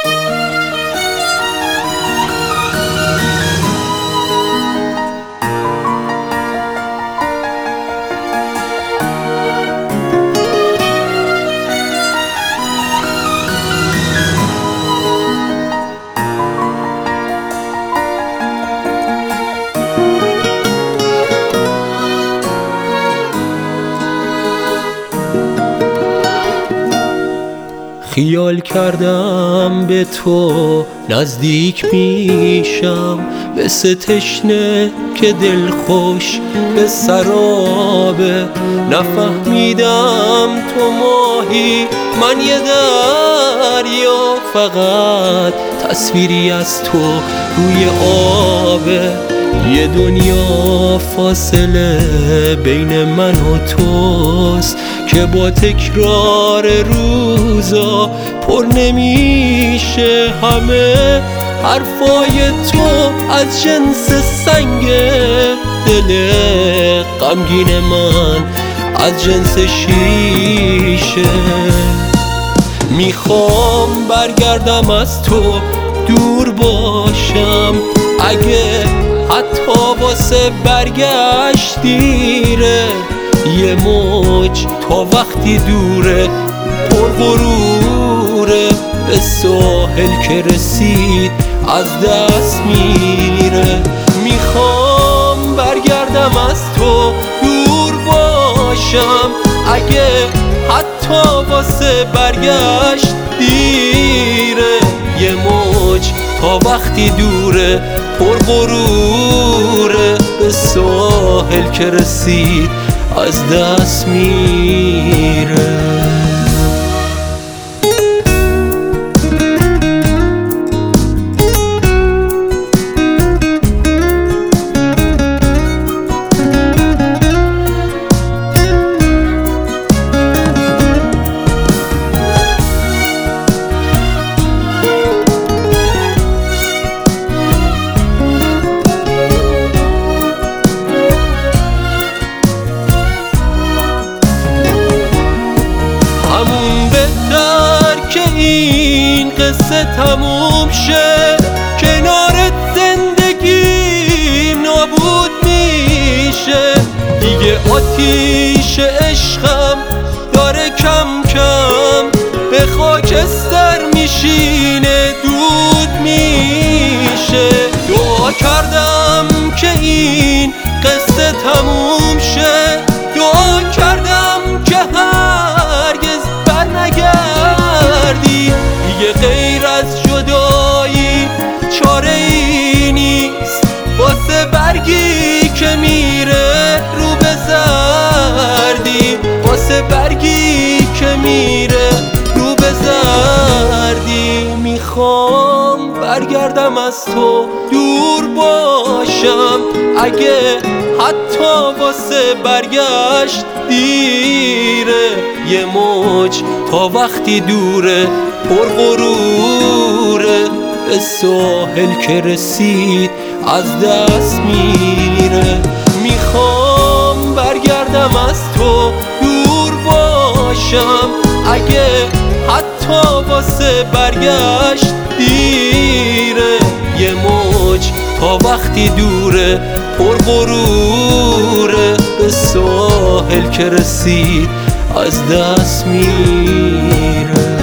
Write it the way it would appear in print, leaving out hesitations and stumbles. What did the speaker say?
خیال کردم به تو نزدیک میشم، مثل تشنه که دل خوش به سرابه. نفهمیدم تو ماهی من یه دریا، فقط تصویری از تو روی آبه. یه دنیا فاصله بین من و توست که با تکرار روزا پر نمیشه. همه حرفای تو از جنس سنگ، دل غمگین من از جنس شیشه. میخوام برگردم از تو دور باشم، اگه حتی واسه برگشت دیره. یه موج تا وقتی دوره پر غروره، به ساحل که رسید از دست میره. میخوام برگردم از تو دور باشم، اگه حتی واسه برگشت دیره. یه موج تا وقتی دوره پر غروره، به ساحل که رسید از دست میره. این قصه تموم شه، کنارت زندگیم نابود میشه. دیگه آتیش عشقم داره کم کم به خاکستر میشینه، دود میشه. دعا کردم که این قصه تموم شه، دعا کردم که هرگز برنگردی. دیگه غیر از جدایی چاره ای نیست، واسه برگی که میره رو به زردی، واسه برگی که میره رو به زردی. میخوام برگردم از تو دور باشم، اگه حتی واسه برگشت دیره. یه موج تا وقتی دوره پر غروره، به ساحل که رسید از دست میره. میخوام برگردم از تو دور باشم، اگه حتی واسه برگشت دیره. یه موج تا وقتی دوره پر غروره، به ساحل که رسید از دست میره.